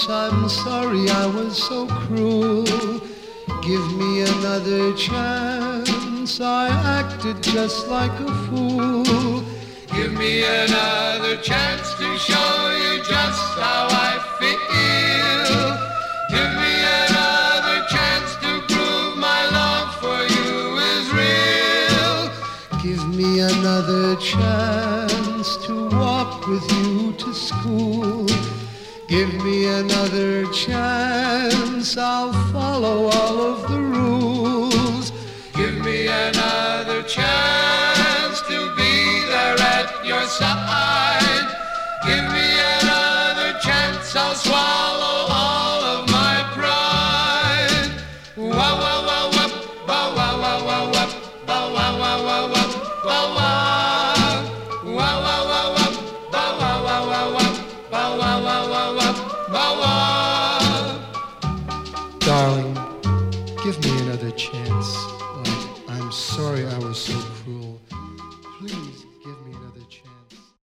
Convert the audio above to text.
I'm sorry I was so cruel. Give me another chance. I acted just like a fool. Give me another chance to show you just how I feel. Give me another chance to prove my love for you is real. Give me another chance to walk with you to school. Give me another chance, I'll follow all of the rules. Give me another chance to be there at your side. Give me another chance, I'll swallow all of my pride. Wah wah wah wah, wah wah wah wah wah, wah wah wah wah wah, wah wah, wah wah wah wah, wah wah wah wah wah, wah wah wah wah wah, wah wah. Darling, give me another chance. I'm sorry I was so cruel. Please give me another